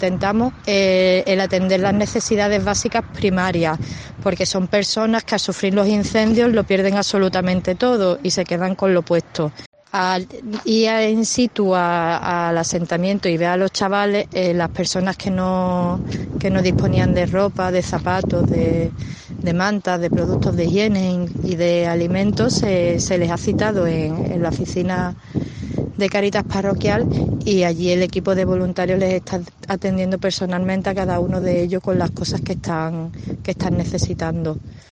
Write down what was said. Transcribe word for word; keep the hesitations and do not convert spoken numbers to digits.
Intentamos eh, el atender las necesidades básicas primarias, porque son personas que al sufrir los incendios lo pierden absolutamente todo y se quedan con lo puesto. Al ir in situ a, al asentamiento y ver a los chavales, eh, las personas que no, que no disponían de ropa, de zapatos, de, de mantas, de productos de higiene y de alimentos, eh, se les ha citado en, en la oficina de Cáritas parroquial y allí el equipo de voluntarios les está atendiendo personalmente a cada uno de ellos con las cosas que están, que están necesitando.